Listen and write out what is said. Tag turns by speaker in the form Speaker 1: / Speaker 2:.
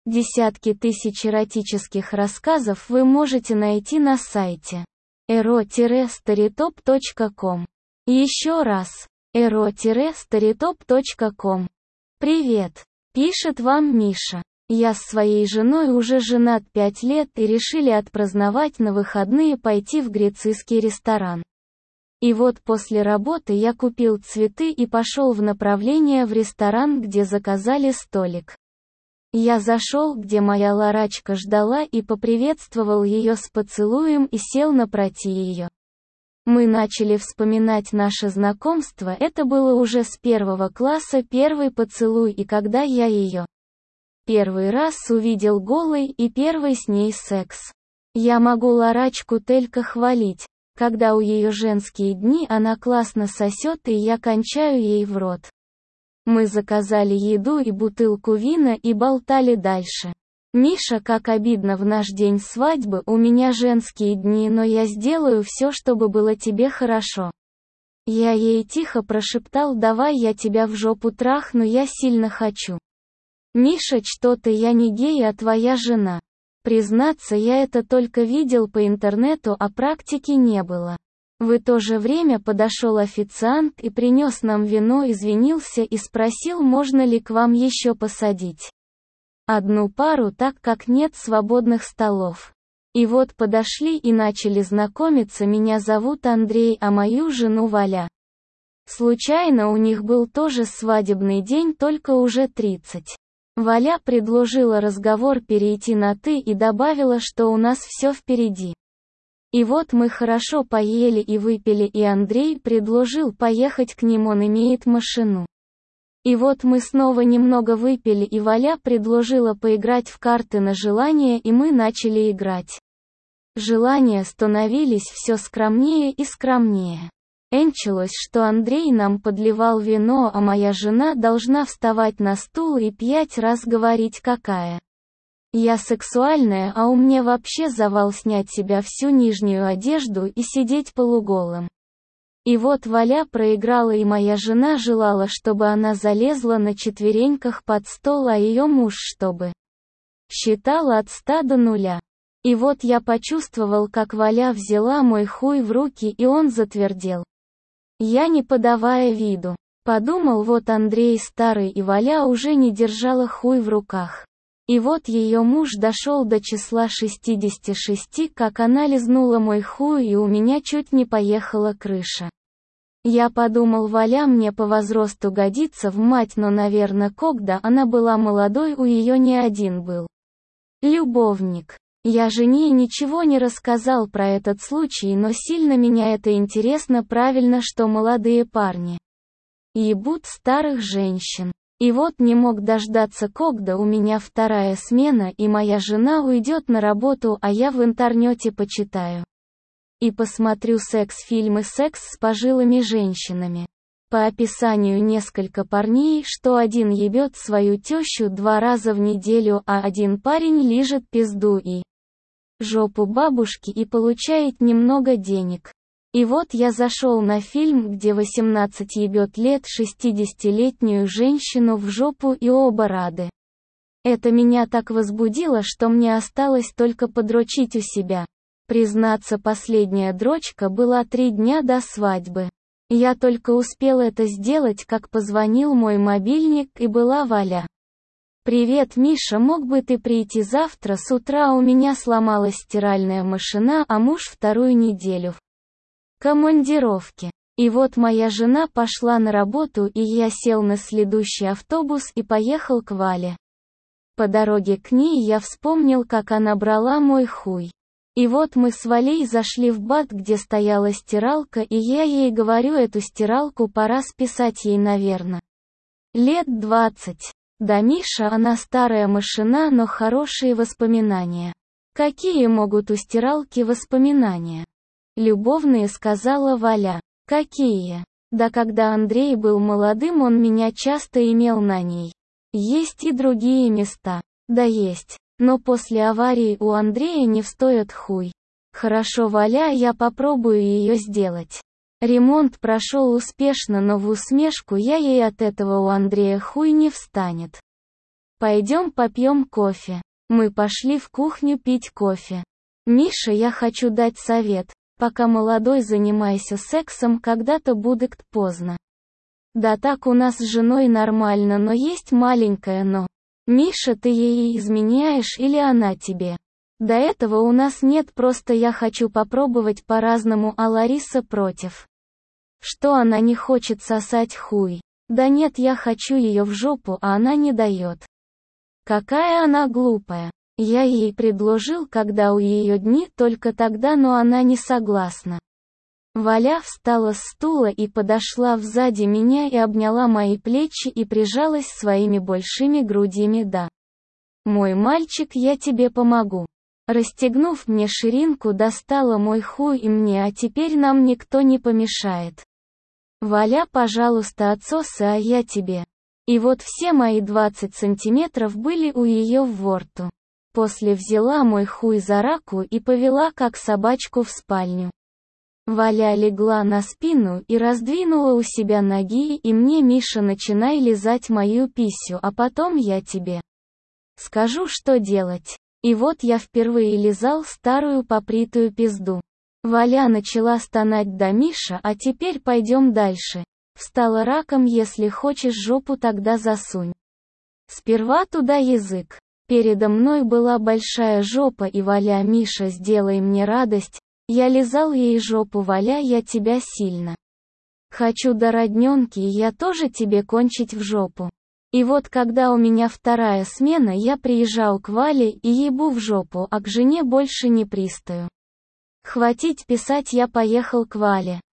Speaker 1: Десятки тысяч эротических рассказов вы можете найти на сайте ero-storytop.com. Еще раз, ero-storytop.com. Привет, пишет вам Миша. Я с своей женой уже женат 5 лет и решили отпраздновать на выходные пойти в греческий ресторан. И вот после работы я купил цветы и пошел в направление в ресторан, где заказали столик. Я зашел, где моя Ларачка ждала, и поприветствовал ее с поцелуем и сел напротив ее. Мы начали вспоминать наше знакомство, это было уже с 1 класса первый поцелуй, и когда я ее первый раз увидел голой и первый с ней секс. Я могу Ларачку только хвалить, когда у ее женские дни она классно сосет и я кончаю ей в рот. Мы заказали еду и бутылку вина и болтали дальше. Миша, как обидно, в наш день свадьбы у меня женские дни, но я сделаю все, чтобы было тебе хорошо. Я ей тихо прошептал: давай я тебя в жопу трахну, я сильно хочу. Миша, что-то я не гей, а твоя жена. Признаться, я это только видел по интернету, а практики не было. В то же время подошел официант и принес нам вино, извинился и спросил, можно ли к вам еще посадить одну пару, так как нет свободных столов. И вот подошли и начали знакомиться. Меня зовут Андрей, а мою жену Валя. Случайно у них был тоже свадебный день, только уже 30. Валя предложила разговор перейти на «ты» и добавила, что у нас все впереди. И вот мы хорошо поели и выпили, и Андрей предложил поехать к ним, он имеет машину. И вот мы снова немного выпили, и Валя предложила поиграть в карты на желание, и мы начали играть. Желания становились все скромнее и скромнее. Энчилось, что Андрей нам подливал вино, а моя жена должна вставать на стул и 5 раз говорить, какая я сексуальная, а у меня вообще завал снять себя всю нижнюю одежду и сидеть полуголым. И вот Валя проиграла, и моя жена желала, чтобы она залезла на четвереньках под стол, а ее муж чтобы считал от 100 до 0. И вот я почувствовал, как Валя взяла мой хуй в руки, и он затвердел. Я, не подавая виду, подумал, вот Андрей старый, и Валя уже не держала хуй в руках. И вот ее муж дошел до числа 66, как она лизнула мой хуй, и у меня чуть не поехала крыша. Я подумал, Валя мне по возрасту годится в мать, но, наверное, когда она была молодой, у ее не один был любовник. Я жене ничего не рассказал про этот случай, но сильно меня это интересно. Правильно, что молодые парни ебут старых женщин. И вот не мог дождаться, когда у меня вторая смена, и моя жена уйдет на работу, а я в интернете почитаю и посмотрю секс-фильмы, секс с пожилыми женщинами. По описанию несколько парней, что один ебет свою тещу 2 раза в неделю, а один парень лижет пизду и жопу бабушки и получает немного денег. И вот я зашел на фильм, где 18 ебет лет 60-летнюю женщину в жопу, и оба рады. Это меня так возбудило, что мне осталось только подрочить у себя. Признаться, последняя дрочка была 3 дня до свадьбы. Я только успел это сделать, как позвонил мой мобильник, и была Валя. «Привет, Миша, мог бы ты прийти завтра с утра? У меня сломалась стиральная машина, а муж 2-ю неделю в командировке». И вот моя жена пошла на работу, и я сел на следующий автобус и поехал к Вале. По дороге к ней я вспомнил, как она брала мой хуй. И вот мы с Валей зашли в БАД, где стояла стиралка, и я ей говорю, эту стиралку пора списать, ей, наверное, лет 20. Да, Миша, она старая машина, но хорошие воспоминания. Какие могут у стиралки воспоминания? Любовные, сказала Валя. Какие? Да когда Андрей был молодым, он меня часто имел на ней. Есть и другие места. Да есть. Но после аварии у Андрея не встоит хуй. Хорошо, Валя, я попробую ее сделать. Ремонт прошел успешно, но в усмешку я ей: от этого у Андрея хуй не встанет. Пойдем попьем кофе. Мы пошли в кухню пить кофе. Миша, я хочу дать совет. Пока молодой занимайся сексом, когда-то будет поздно. Да так у нас с женой нормально, но есть маленькое но. Миша, ты ей изменяешь или она тебе? До этого у нас нет, просто я хочу попробовать по-разному, а Лариса против. Что она не хочет сосать хуй? Да нет, я хочу ее в жопу, а она не дает. Какая она глупая. Я ей предложил, когда у ее дни, только тогда, но она не согласна. Валя встала с стула и подошла сзади меня и обняла мои плечи и прижалась своими большими грудями. Да. Мой мальчик, я тебе помогу. Расстегнув мне ширинку, достала мой хуй и мне, а теперь нам никто не помешает. Валя, пожалуйста, отсосы, а я тебе. И вот все мои 20 сантиметров были у ее в ворту. После взяла мой хуй за раку и повела как собачку в спальню. Валя легла на спину и раздвинула у себя ноги, и мне: Миша, начинай лизать мою писю, а потом я тебе скажу, что делать. И вот я впервые лизал старую попритую пизду. Валя начала стонать: да, Миша, а теперь пойдем дальше. Встала раком: если хочешь жопу, тогда засунь. Сперва туда язык. Передо мной была большая жопа, и Валя: Миша, сделай мне радость. Я лизал ей жопу: Валя, я тебя сильно хочу до роднёнки, и я тоже тебе кончить в жопу. И вот когда у меня вторая смена, я приезжал к Вале и ебу в жопу, а к жене больше не пристаю. Хватить писать, я поехал к Вале.